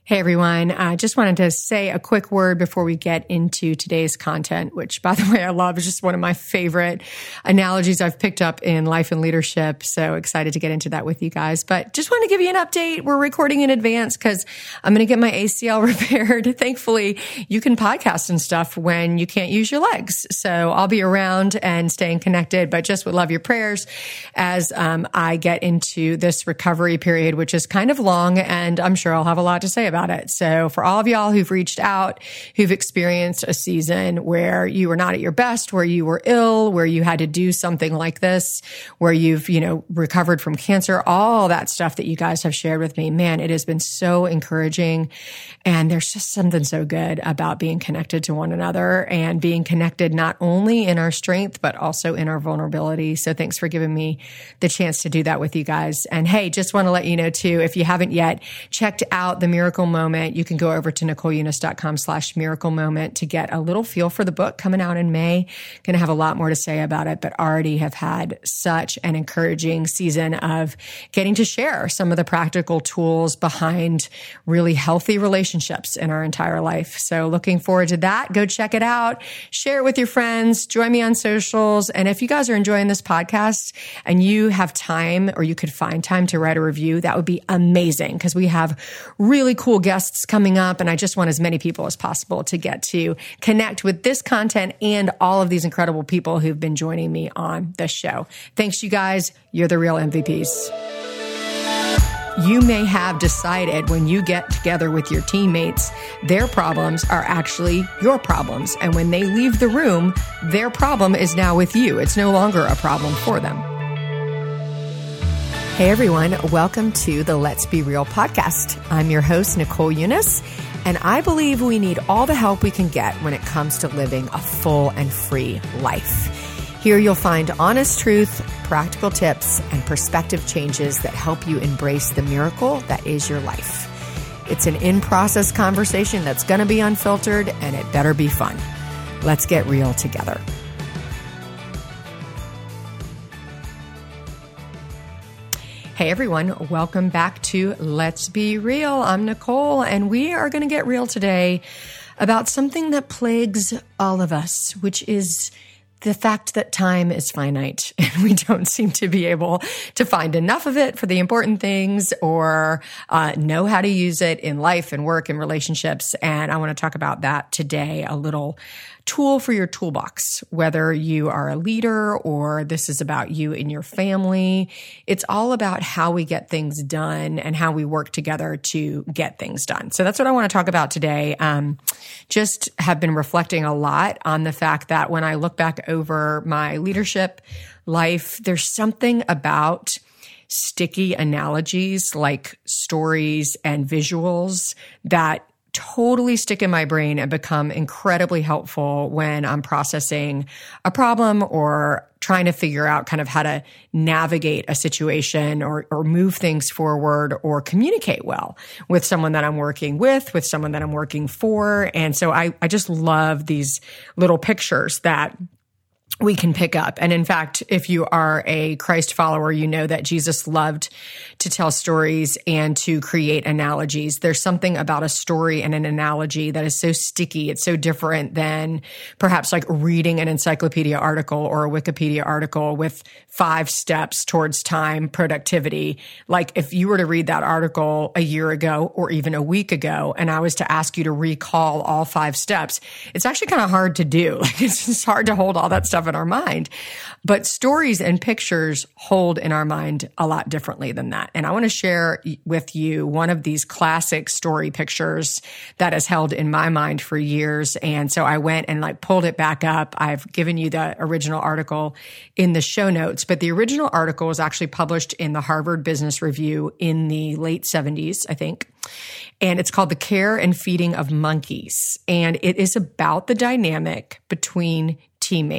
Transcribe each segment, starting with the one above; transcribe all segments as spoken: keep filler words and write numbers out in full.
Hey everyone, I uh, just wanted to say a quick word before we get into today's content, which by the way, I love. Is just one of my favorite analogies I've picked up in life and leadership. So excited to get into that with you guys. But just wanted to give you an update. We're recording in advance because I'm going to get my A C L repaired. Thankfully, you can podcast and stuff when you can't use your legs. So I'll be around and staying connected, but just would love your prayers as um, I get into this recovery period, which is kind of long, and I'm sure I'll have a lot to say about it. So for all of y'all who've reached out, who've experienced a season where you were not at your best, where you were ill, where you had to do something like this, where you've, you know, recovered from cancer, all that stuff that you guys have shared with me, man, it has been so encouraging. And there's just something so good about being connected to one another and being connected not only in our strength, but also in our vulnerability. So thanks for giving me the chance to do that with you guys. And hey, just want to let you know too, if you haven't yet checked out the Miracle Moment, you can go over to NicoleUnice.com slash miracle moment to get a little feel for the book coming out in May. Going to have a lot more to say about it, but already have had such an encouraging season of getting to share some of the practical tools behind really healthy relationships in our entire life. So looking forward to that. Go check it out. Share it with your friends. Join me on socials. And if you guys are enjoying this podcast and you have time or you could find time to write a review, that would be amazing because we have really cool guests coming up, and I just want as many people as possible to get to connect with this content and all of these incredible people who've been joining me on this show. Thanks, you guys. You're the real M V Ps. You may have decided when you get together with your teammates, their problems are actually your problems. And when they leave the room, their problem is now with you. It's no longer a problem for them. Hey everyone, welcome to the Let's Be Real podcast. I'm your host, Nicole Unice, and I believe we need all the help we can get when it comes to living a full and free life. Here you'll find honest truth, practical tips, and perspective changes that help you embrace the miracle that is your life. It's an in-process conversation that's going to be unfiltered, and it better be fun. Let's get real together. Hey everyone, welcome back to Let's Be Real. I'm Nicole, and we are going to get real today about something that plagues all of us, which is the fact that time is finite and we don't seem to be able to find enough of it for the important things or uh, know how to use it in life and work and relationships. And I want to talk about that today, a little tool for your toolbox, whether you are a leader or this is about you and your family. It's all about how we get things done and how we work together to get things done. So that's what I want to talk about today. Um, just have been reflecting a lot on the fact that when I look back over my leadership life, there's something about sticky analogies like stories and visuals that totally stick in my brain and become incredibly helpful when I'm processing a problem or trying to figure out kind of how to navigate a situation or, or move things forward or communicate well with someone that I'm working with, with someone that I'm working for. And so I, I just love these little pictures that we can pick up. And in fact, if you are a Christ follower, you know that Jesus loved to tell stories and to create analogies. There's something about a story and an analogy that is so sticky. It's so different than perhaps like reading an encyclopedia article or a Wikipedia article with five steps towards time productivity. Like if you were to read that article a year ago or even a week ago, and I was to ask you to recall all five steps, it's actually kind of hard to do. Like it's just hard to hold all that stuff in our mind. But stories and pictures hold in our mind a lot differently than that. And I want to share with you one of these classic story pictures that has held in my mind for years. And so I went and like pulled it back up. I've given you the original article in the show notes, but the original article was actually published in the Harvard Business Review in the late seventies, I think. And it's called The Care and Feeding of Monkeys. And it is about the dynamic between teammates,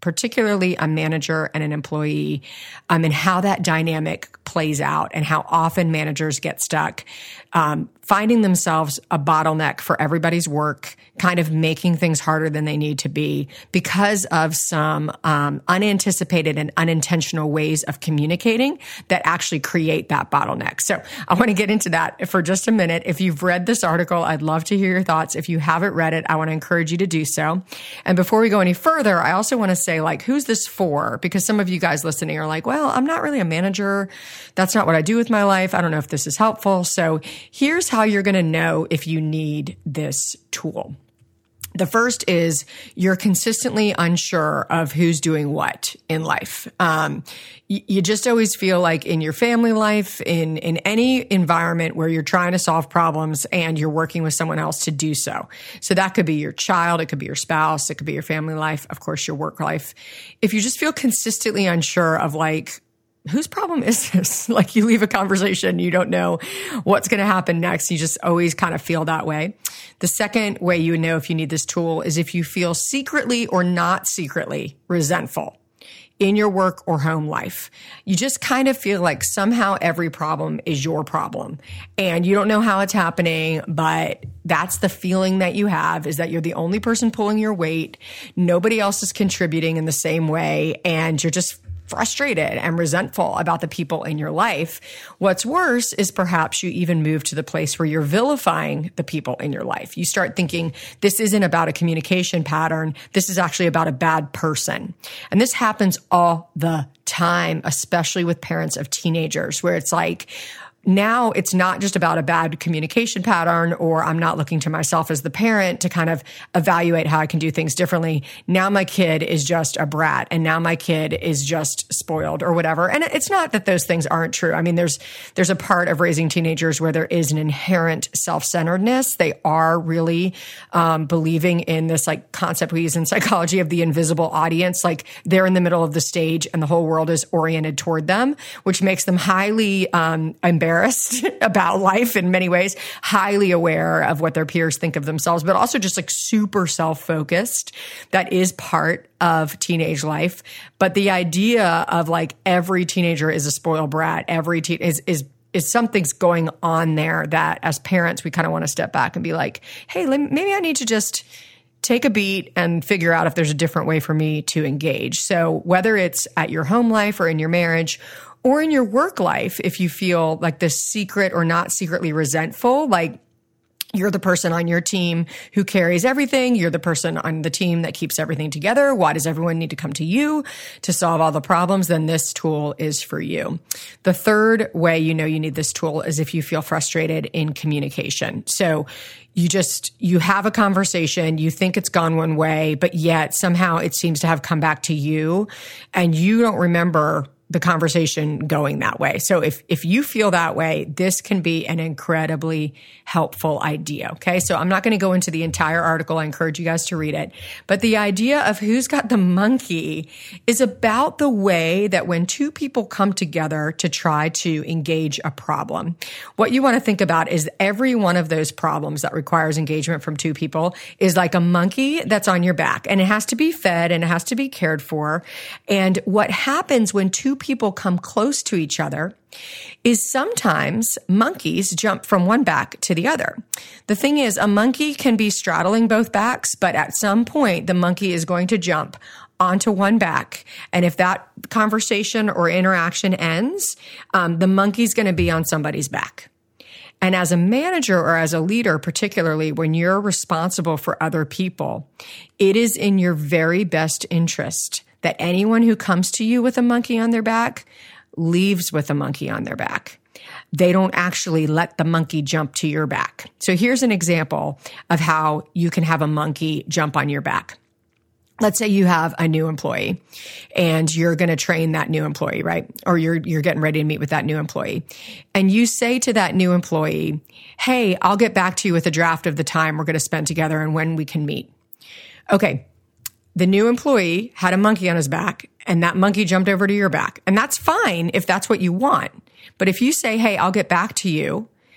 particularly a manager and an employee, um, and how that dynamic plays out and how often managers get stuck, um, finding themselves a bottleneck for everybody's work, kind of making things harder than they need to be because of some um, unanticipated and unintentional ways of communicating that actually create that bottleneck. So I want to get into that for just a minute. If you've read this article, I'd love to hear your thoughts. If you haven't read it, I want to encourage you to do so. And before we go any further, I also want to say, like, who's this for? Because some of you guys listening are like, well, I'm not really a manager. That's not what I do with my life. I don't know if this is helpful. So here's how you're going to know if you need this tool. The first is you're consistently unsure of who's doing what in life. Um, you, you just always feel like in your family life, in, in any environment where you're trying to solve problems and you're working with someone else to do so. So that could be your child, it could be your spouse, it could be your family life, of course, your work life. If you just feel consistently unsure of like, whose problem is this? Like you leave a conversation, you don't know what's going to happen next. You just always kind of feel that way. The second way you would know if you need this tool is if you feel secretly or not secretly resentful in your work or home life. You just kind of feel like somehow every problem is your problem and you don't know how it's happening, but that's the feeling that you have, is that you're the only person pulling your weight. Nobody else is contributing in the same way. And you're just frustrated and resentful about the people in your life. What's worse is perhaps you even move to the place where you're vilifying the people in your life. You start thinking, this isn't about a communication pattern. This is actually about a bad person. And this happens all the time, especially with parents of teenagers, where it's like, now it's not just about a bad communication pattern, or I'm not looking to myself as the parent to kind of evaluate how I can do things differently. Now my kid is just a brat, and now my kid is just spoiled or whatever. And it's not that those things aren't true. I mean, there's there's a part of raising teenagers where there is an inherent self-centeredness. They are really um, believing in this like concept we use in psychology of the invisible audience. Like they're in the middle of the stage and the whole world is oriented toward them, which makes them highly um, embarrassed about life in many ways, highly aware of what their peers think of themselves, but also just like super self-focused. That is part of teenage life. But the idea of like every teenager is a spoiled brat, every teen is, is, is something's going on there that as parents, we kind of want to step back and be like, hey, maybe I need to just take a beat and figure out if there's a different way for me to engage. So whether it's at your home life or in your marriage, or in your work life, if you feel like this secret or not secretly resentful, like you're the person on your team who carries everything, you're the person on the team that keeps everything together, why does everyone need to come to you to solve all the problems? Then this tool is for you. The third way you know you need this tool is if you feel frustrated in communication. So you just, you have a conversation, you think it's gone one way, but yet somehow it seems to have come back to you and you don't remember the conversation going that way. So if, if you feel that way, this can be an incredibly helpful idea. Okay. So I'm not going to go into the entire article. I encourage you guys to read it. But the idea of who's got the monkey is about the way that when two people come together to try to engage a problem, what you want to think about is every one of those problems that requires engagement from two people is like a monkey that's on your back, and it has to be fed and it has to be cared for. And what happens when two people come close to each other is sometimes monkeys jump from one back to the other. The thing is, a monkey can be straddling both backs, but at some point the monkey is going to jump onto one back. And if that conversation or interaction ends, um, the monkey's going to be on somebody's back. And as a manager or as a leader, particularly when you're responsible for other people, it is in your very best interest that anyone who comes to you with a monkey on their back leaves with a monkey on their back. They don't actually let the monkey jump to your back. So here's an example of how you can have a monkey jump on your back. Let's say you have a new employee and you're going to train that new employee, right? Or you're you're getting ready to meet with that new employee. And you say to that new employee, hey, I'll get back to you with a draft of the time we're going to spend together and when we can meet. Okay. The new employee had a monkey on his back and that monkey jumped over to your back. And that's fine if that's what you want. But if you say, hey, I'll get back to you,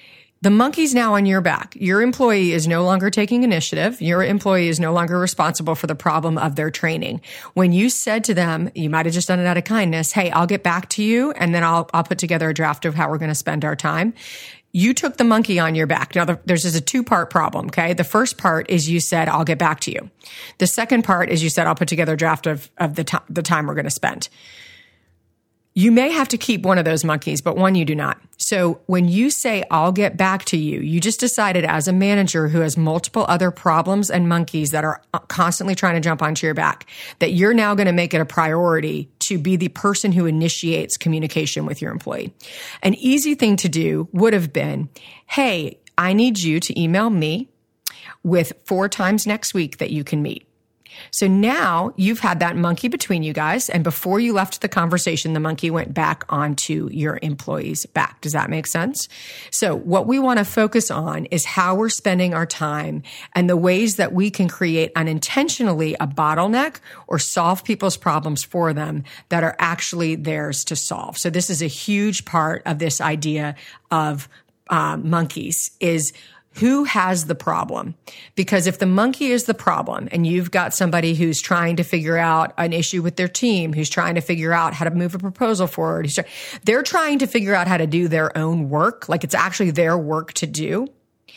The monkey's now on your back. Your employee is no longer taking initiative. Your employee is no longer responsible for the problem of their training. When you said to them, you might have just done it out of kindness, hey, I'll get back to you and then I'll, I'll put together a draft of how we're going to spend our time. You took the monkey on your back. Now, the, there's just a two-part problem, okay? The first part is you said, I'll get back to you. The second part is you said, I'll put together a draft of, of the, to- the time we're going to spend. You may have to keep one of those monkeys, but one you do not. So when you say, I'll get back to you, you just decided as a manager who has multiple other problems and monkeys that are constantly trying to jump onto your back, that you're now going to make it a priority to be the person who initiates communication with your employee. An easy thing to do would have been, hey, I need you to email me with four times next week that you can meet. So now you've had that monkey between you guys. And before you left the conversation, the monkey went back onto your employee's back. Does that make sense? So what we want to focus on is how we're spending our time and the ways that we can create unintentionally a bottleneck or solve people's problems for them that are actually theirs to solve. So this is a huge part of this idea of uh, monkeys is who has the problem? Because if the monkey is the problem and you've got somebody who's trying to figure out an issue with their team, who's trying to figure out how to move a proposal forward, they're trying to figure out how to do their own work, like it's actually their work to do.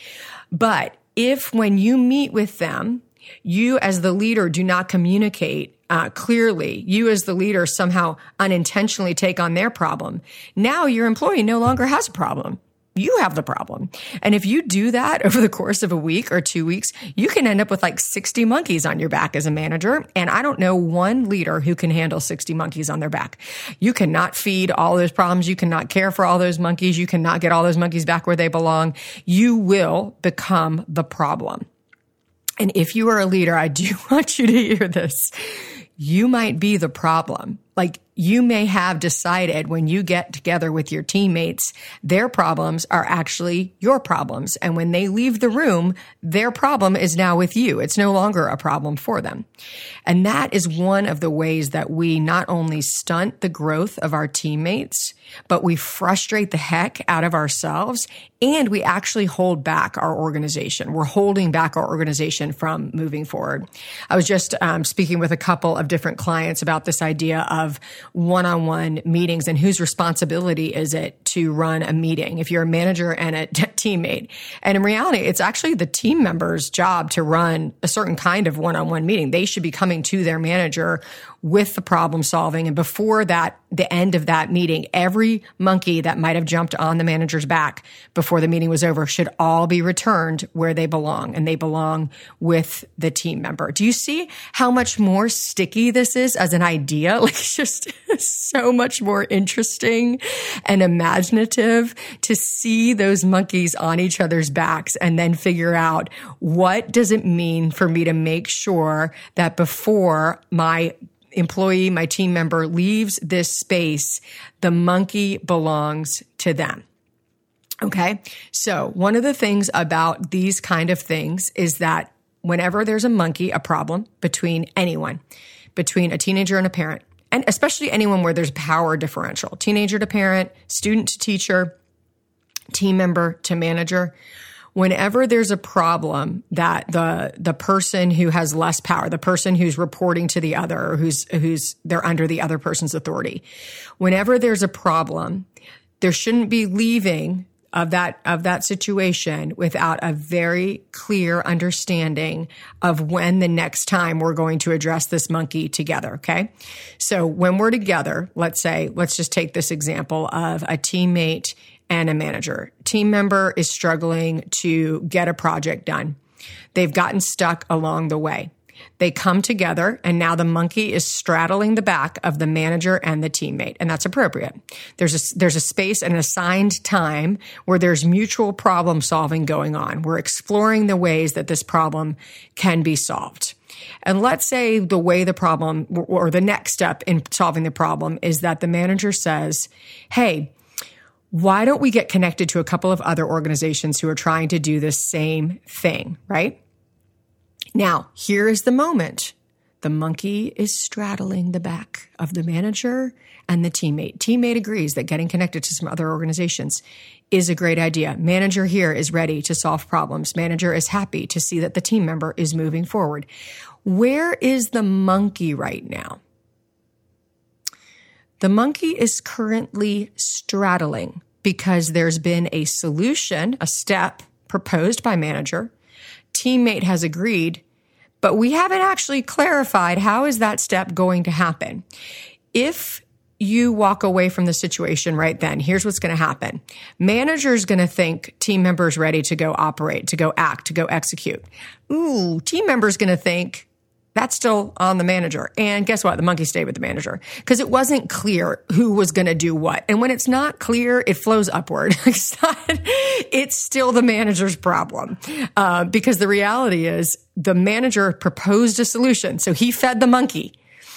But if when you meet with them, you as the leader do not communicate uh, clearly, you as the leader somehow unintentionally take on their problem, now your employee no longer has a problem. You have the problem. And if you do that over the course of a week or two weeks, you can end up with like sixty monkeys on your back as a manager. And I don't know one leader who can handle sixty monkeys on their back. You cannot feed all those problems. You cannot care for all those monkeys. You cannot get all those monkeys back where they belong. You will become the problem. And if you are a leader, I do want you to hear this. You might be the problem. Like you may have decided when you get together with your teammates, their problems are actually your problems. And when they leave the room, their problem is now with you. It's no longer a problem for them. And that is one of the ways that we not only stunt the growth of our teammates, but we frustrate the heck out of ourselves and we actually hold back our organization. We're holding back our organization from moving forward. I was just um, speaking with a couple of different clients about this idea of one-on-one meetings and whose responsibility is it to run a meeting if you're a manager and a t- teammate. And in reality, it's actually the team member's job to run a certain kind of one-on-one meeting. They should be coming to their manager with the problem solving. And before that, the end of that meeting, every monkey that might have jumped on the manager's back before the meeting was over should all be returned where they belong, and they belong with the team member. Do you see how much more sticky this is as an idea? Like it's just so much more interesting and imaginative to see those monkeys on each other's backs and then figure out what does it mean for me to make sure that before my employee, my team member leaves this space, the monkey belongs to them. Okay. So one of the things about these kind of things is that whenever there's a monkey, a problem between anyone, between a teenager and a parent, and especially anyone where there's power differential, teenager to parent, student to teacher, team member to manager, whenever there's a problem that the the person who has less power, the person who's reporting to the other, or who's who's they're under the other person's authority, whenever there's a problem, there shouldn't be leaving of that of that situation without a very clear understanding of when the next time we're going to address this monkey together, okay? So when we're together, let's say, let's just take this example of a teammate and a manager. Team member is struggling to get a project done. They've gotten stuck along the way. They come together and now the monkey is straddling the back of the manager and the teammate. And that's appropriate. There's a, there's a space and an assigned time where there's mutual problem solving going on. We're exploring the ways that this problem can be solved. And let's say the way the problem or the next step in solving the problem is that the manager says, hey, why don't we get connected to a couple of other organizations who are trying to do the same thing, right? Now, here is the moment The monkey is straddling the back of the manager and the teammate. Teammate agrees that getting connected to some other organizations is a great idea. Manager here is ready to solve problems. Manager is happy to see that the team member is moving forward. Where is the monkey right now? The monkey is currently straddling because there's been a solution, a step proposed by manager. Teammate has agreed, but we haven't actually clarified how is that step going to happen. If you walk away from the situation right then, here's what's going to happen. Manager's going to think team member's ready to go operate, to go act, to go execute. Ooh, team member's going to think that's still on the manager. And guess what? The monkey stayed with the manager because it wasn't clear who was going to do what. And when it's not clear, it flows upward. It's not, it's still the manager's problem uh, because the reality is the manager proposed a solution. So he fed the monkey.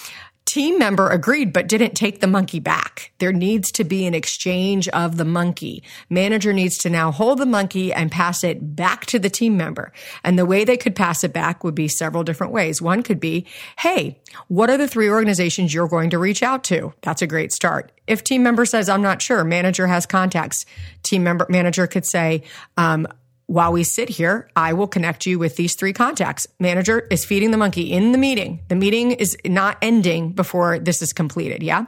Team member agreed, but didn't take the monkey back. There needs to be an exchange of the monkey. Manager needs to now hold the monkey and pass it back to the team member. And the way they could pass it back would be several different ways. One could be, hey, what are the three organizations you're going to reach out to? That's a great start. If team member says, I'm not sure, manager has contacts. Team member manager could say, um, while we sit here, I will connect you with these three contacts. Manager is feeding the monkey in the meeting. The meeting is not ending before this is completed, yeah?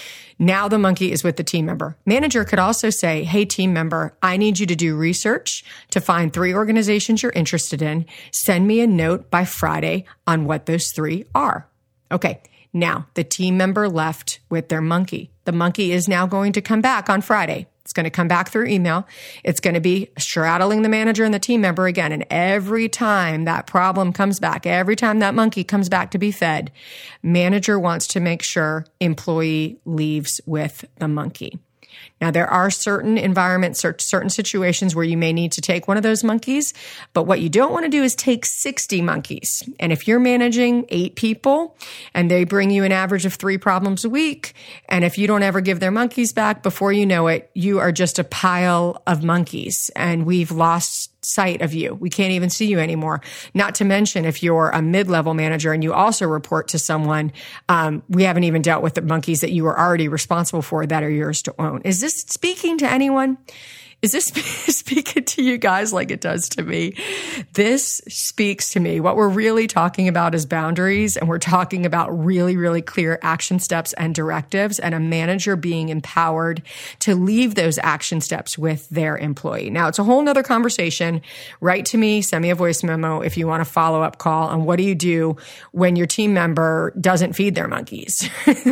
Now the monkey is with the team member. Manager could also say, hey, team member, I need you to do research to find three organizations you're interested in. Send me a note by Friday on what those three are. Okay, now the team member left with their monkey. The monkey is now going to come back on Friday. It's going to come back through email. It's going to be straddling the manager and the team member again. And every time that problem comes back, every time that monkey comes back to be fed, manager wants to make sure employee leaves with the monkey. Now, there are certain environments, certain situations where you may need to take one of those monkeys, but what you don't want to do is take sixty monkeys. And if you're managing eight people and they bring you an average of three problems a week, and if you don't ever give their monkeys back, before you know it, you are just a pile of monkeys, and we've lost sight of you. We can't even see you anymore. Not to mention, if you're a mid-level manager and you also report to someone, um, we haven't even dealt with the monkeys that you were already responsible for that are yours to own. Is this speaking to anyone? Is this speaking to you guys like it does to me? This speaks to me. What we're really talking about is boundaries, and we're talking about really, really clear action steps and directives, and a manager being empowered to leave those action steps with their employee. Now, it's a whole nother conversation. Write to me, send me a voice memo if you want a follow-up call on what do you do when your team member doesn't feed their monkeys.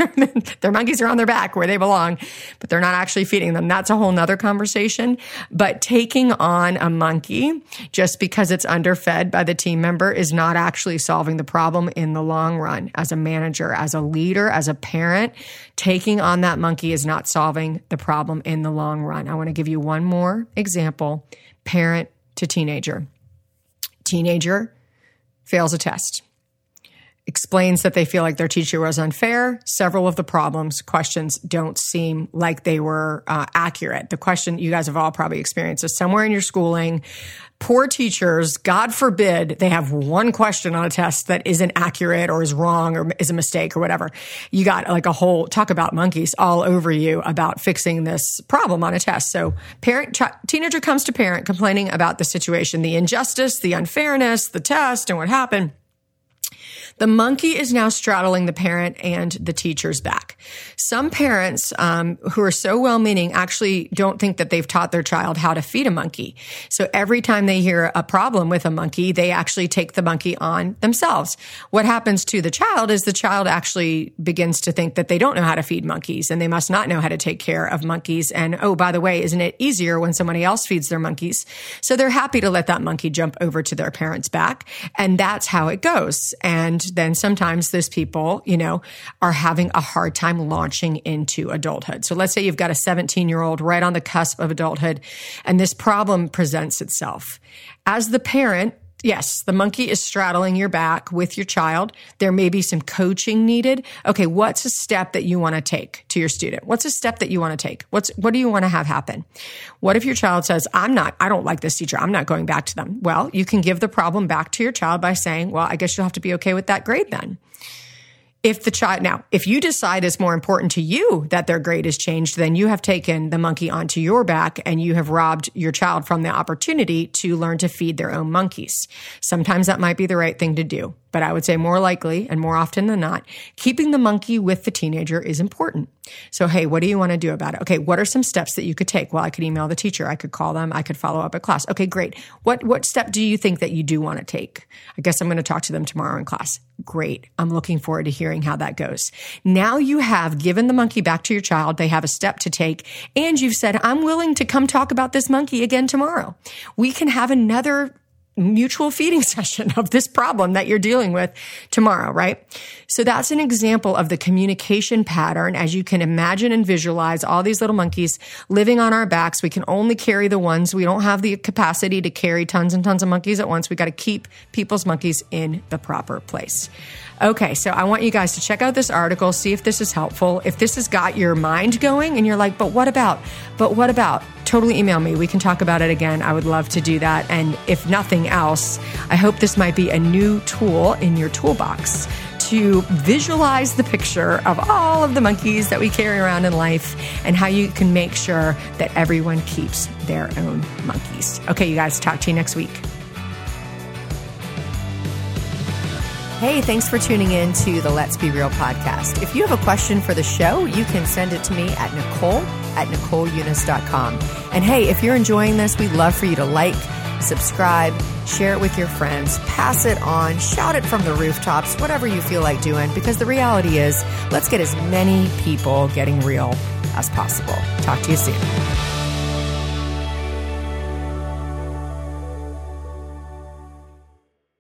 Their monkeys are on their back where they belong, but they're not actually feeding them. That's a whole nother conversation. But taking on a monkey just because it's underfed by the team member is not actually solving the problem in the long run. As a manager, as a leader, as a parent, taking on that monkey is not solving the problem in the long run. I want to give you one more example. Parent to teenager. Teenager fails a test. Explains that they feel like their teacher was unfair. Several of the problems, questions don't seem like they were uh, accurate. The question you guys have all probably experienced is somewhere in your schooling, poor teachers, God forbid, they have one question on a test that isn't accurate or is wrong or is a mistake or whatever. You got like a whole talk about monkeys all over you about fixing this problem on a test. So parent, ch- teenager comes to parent complaining about the situation, the injustice, the unfairness, the test, and what happened. The monkey is now straddling the parent and the teacher's back. Some parents um, who are so well-meaning actually don't think that they've taught their child how to feed a monkey. So every time they hear a problem with a monkey, they actually take the monkey on themselves. What happens to the child is the child actually begins to think that they don't know how to feed monkeys and they must not know how to take care of monkeys. And, oh, by the way, isn't it easier when somebody else feeds their monkeys? So they're happy to let that monkey jump over to their parent's back. And that's how it goes. And then sometimes those people, you know, are having a hard time launching into adulthood. So let's say you've got a seventeen-year-old right on the cusp of adulthood, and this problem presents itself. As the parent, Yes, the monkey is straddling your back with your child. There may be some coaching needed. Okay, what's a step that you want to take to your student? What's a step that you want to take? What's what do you want to have happen? What if your child says, I'm not, I don't like this teacher. I'm not going back to them. Well, you can give the problem back to your child by saying, well, I guess you'll have to be okay with that grade then. If the child, now, if you decide it's more important to you that their grade is changed, then you have taken the monkey onto your back and you have robbed your child from the opportunity to learn to feed their own monkeys. Sometimes that might be the right thing to do, but I would say more likely and more often than not, keeping the monkey with the teenager is important. So, hey, what do you want to do about it? Okay, what are some steps that you could take? Well, I could email the teacher. I could call them. I could follow up at class. Okay, great. What, what step do you think that you do want to take? I guess I'm going to talk to them tomorrow in class. Great. I'm looking forward to hearing how that goes. Now you have given the monkey back to your child. They have a step to take. And you've said, I'm willing to come talk about this monkey again tomorrow. We can have another mutual feeding session of this problem that you're dealing with tomorrow, right? So that's an example of the communication pattern. As you can imagine and visualize, all these little monkeys living on our backs. We can only carry the ones. We don't have the capacity to carry tons and tons of monkeys at once. We got to keep people's monkeys in the proper place. Okay, so I want you guys to check out this article, see if this is helpful. If this has got your mind going and you're like, but what about? But what about? Totally email me. We can talk about it again. I would love to do that. And if nothing else, I hope this might be a new tool in your toolbox to visualize the picture of all of the monkeys that we carry around in life and how you can make sure that everyone keeps their own monkeys. Okay, you guys, talk to you next week. Hey, thanks for tuning in to the Let's Be Real podcast. If you have a question for the show, you can send it to me at Nicole at Nicole Unice dot com. And hey, if you're enjoying this, we'd love for you to like, subscribe, share it with your friends, pass it on, shout it from the rooftops, whatever you feel like doing, because the reality is, let's get as many people getting real as possible. Talk to you soon.